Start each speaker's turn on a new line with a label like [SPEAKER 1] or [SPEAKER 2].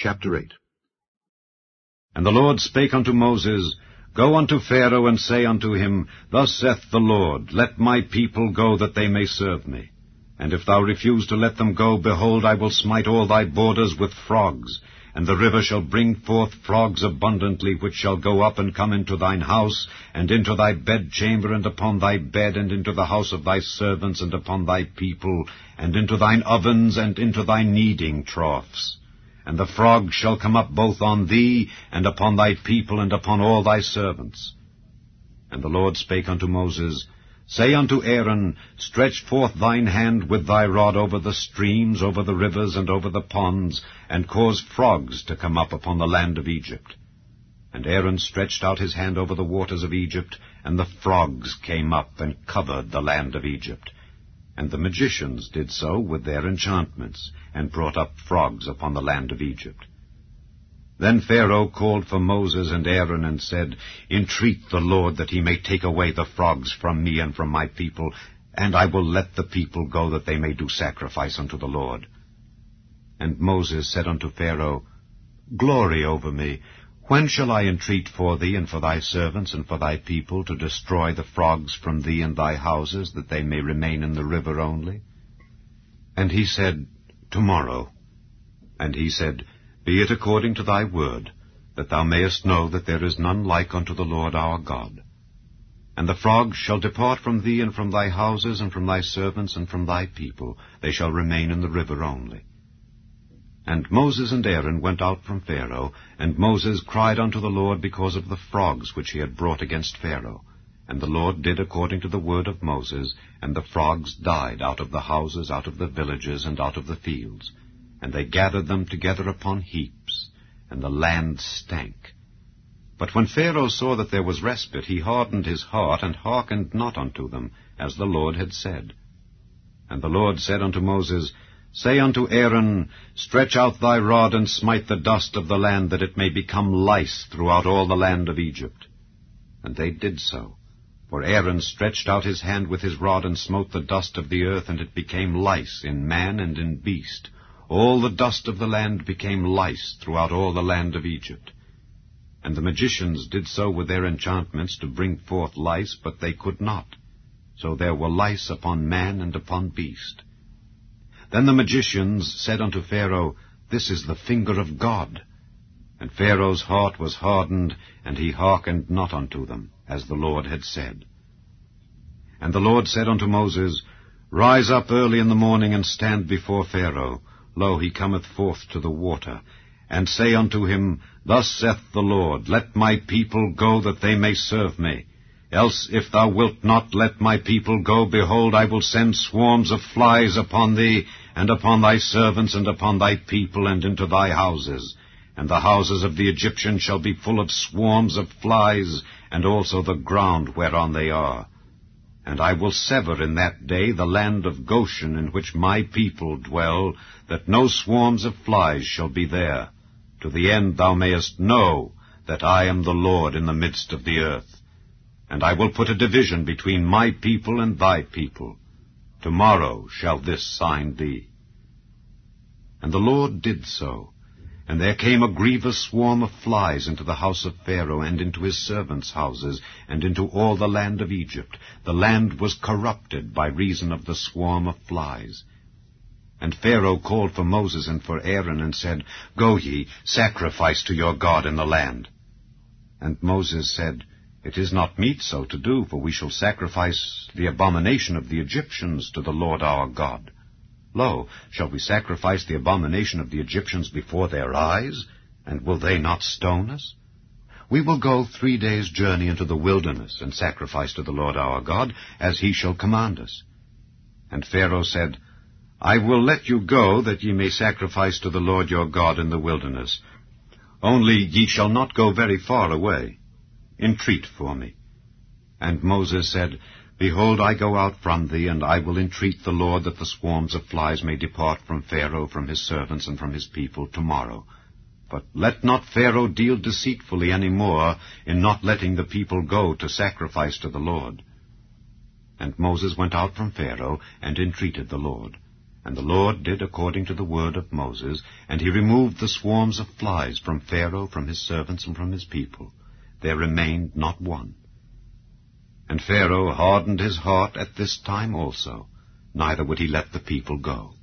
[SPEAKER 1] Chapter 8.
[SPEAKER 2] And the Lord spake unto Moses, Go unto Pharaoh, and say unto him, Thus saith the Lord, Let my people go, that they may serve me. And if thou refuse to let them go, behold, I will smite all thy borders with frogs, and the river shall bring forth frogs abundantly, which shall go up and come into thine house, and into thy bedchamber, and upon thy bed, and into the house of thy servants, and upon thy people, and into thine ovens, and into thy kneading troughs. And the frogs shall come up both on thee, and upon thy people, and upon all thy servants. And the Lord spake unto Moses, Say unto Aaron, Stretch forth thine hand with thy rod over the streams, over the rivers, and over the ponds, and cause frogs to come up upon the land of Egypt. And Aaron stretched out his hand over the waters of Egypt, and the frogs came up and covered the land of Egypt. And the magicians did so with their enchantments, and brought up frogs upon the land of Egypt. Then Pharaoh called for Moses and Aaron, and said, Entreat the Lord that he may take away the frogs from me and from my people, and I will let the people go, that they may do sacrifice unto the Lord. And Moses said unto Pharaoh, Glory over me. When shall I entreat for thee, and for thy servants, and for thy people, to destroy the frogs from thee and thy houses, that they may remain in the river only? And he said, Tomorrow. And he said, Be it according to thy word, that thou mayest know that there is none like unto the Lord our God. And the frogs shall depart from thee, and from thy houses, and from thy servants, and from thy people. They shall remain in the river only. And Moses and Aaron went out from Pharaoh, and Moses cried unto the Lord because of the frogs which he had brought against Pharaoh. And the Lord did according to the word of Moses, and the frogs died out of the houses, out of the villages, and out of the fields. And they gathered them together upon heaps, and the land stank. But when Pharaoh saw that there was respite, he hardened his heart, and hearkened not unto them, as the Lord had said. And the Lord said unto Moses, Say unto Aaron, Stretch out thy rod, and smite the dust of the land, that it may become lice throughout all the land of Egypt. And they did so. For Aaron stretched out his hand with his rod, and smote the dust of the earth, and it became lice in man and in beast. All the dust of the land became lice throughout all the land of Egypt. And the magicians did so with their enchantments to bring forth lice, but they could not. So there were lice upon man and upon beast. Then the magicians said unto Pharaoh, This is the finger of God. And Pharaoh's heart was hardened, and he hearkened not unto them, as the Lord had said. And the Lord said unto Moses, Rise up early in the morning, and stand before Pharaoh. Lo, he cometh forth to the water. And say unto him, Thus saith the Lord, Let my people go, that they may serve me. Else, if thou wilt not let my people go, behold, I will send swarms of flies upon thee, and upon thy servants, and upon thy people, and into thy houses. And the houses of the Egyptians shall be full of swarms of flies, and also the ground whereon they are. And I will sever in that day the land of Goshen, in which my people dwell, that no swarms of flies shall be there, to the end thou mayest know that I am the Lord in the midst of the earth. And I will put a division between my people and thy people. Tomorrow shall this sign be. And the Lord did so. And there came a grievous swarm of flies into the house of Pharaoh, and into his servants' houses, and into all the land of Egypt. The land was corrupted by reason of the swarm of flies. And Pharaoh called for Moses and for Aaron, and said, Go ye, sacrifice to your God in the land. And Moses said, It is not meet so to do, for we shall sacrifice the abomination of the Egyptians to the Lord our God. Lo, shall we sacrifice the abomination of the Egyptians before their eyes? And will they not stone us? We will go 3 days' journey into the wilderness, and sacrifice to the Lord our God, as he shall command us. And Pharaoh said, I will let you go, that ye may sacrifice to the Lord your God in the wilderness. Only ye shall not go very far away. Entreat for me. And Moses said, Behold, I go out from thee, and I will entreat the Lord that the swarms of flies may depart from Pharaoh, from his servants, and from his people tomorrow. But let not Pharaoh deal deceitfully any more in not letting the people go to sacrifice to the Lord. And Moses went out from Pharaoh, and entreated the Lord. And the Lord did according to the word of Moses, and he removed the swarms of flies from Pharaoh, from his servants, and from his people. There remained not one. And Pharaoh hardened his heart at this time also, neither would he let the people go.